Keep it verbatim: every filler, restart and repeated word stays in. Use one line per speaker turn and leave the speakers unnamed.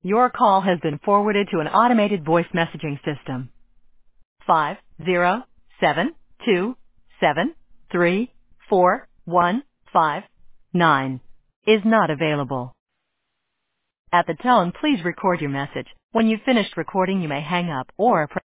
Your call has been forwarded to an automated voice messaging system. Five zero seven two seven three four one five nine is not available. At the tone, please record your message. When you've finished recording, you may hang up or press